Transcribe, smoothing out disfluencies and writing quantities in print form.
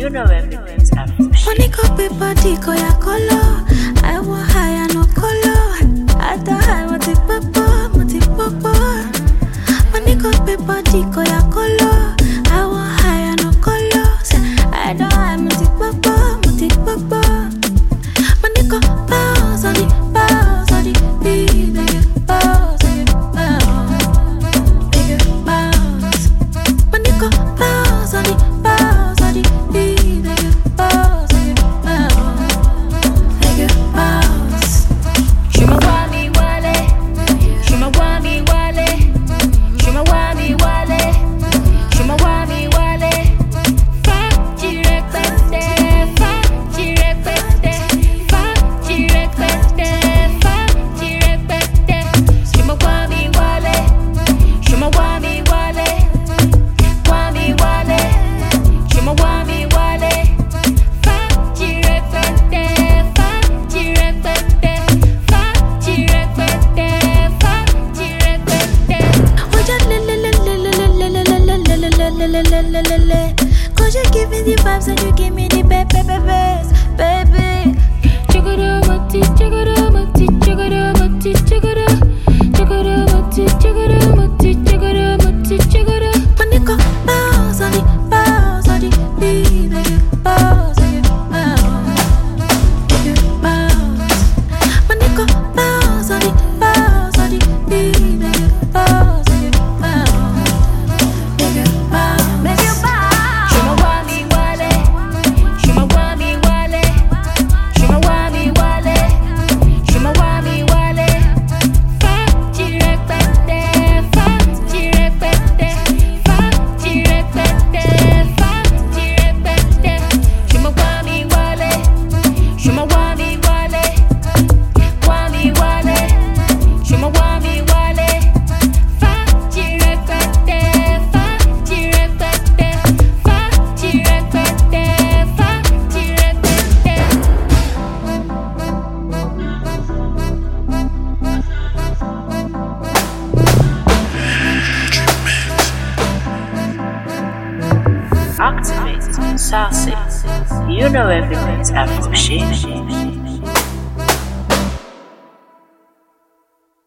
You know everything's Afro shit. Money copy body go ya color. I want high no color. I thought I want it papa. Money copy body go ya color. I want high no color. Say I don't want it papa. Money go bounce on the beat, make it bounce, make it bounce. Money go bounce on the beat, make it bounce, make it bounce. Shuma wami wale, shuma wami wale, shuma wami wale, shuma wami wale. Fa jirekete, fa jirekete, fa jirekete, fa jirekete. Shuma wami wale, shuma wami wale, wami wale, shuma wami wale. Fa jirekete, fa jirekete, fa jirekete, fa jirekete. Oh, just le. 'Cause you give me the vibes and you give me the baby. Chugurumati, chugurumati, chugurumati, chuguru. Chugurumati, chugurumati, chugurumati, chuguru. Money go bounce on the beat, make it bounce, make it bounce. Money go bounce on the beat, make it bounce, make it bounce. Shuma wami wale, shuma wami wale, shuma wami wale, shuma wami wale. Fa jirekete, fa jirekete, fa jirekete, fa jirekete. Shuma wami wale, shuma wami wale, wami wale, shuma wami wale. Fa jirekete, fa jirekete, fa jirekete, fa jirekete. Activate, sassy. You know everything's Afro shit.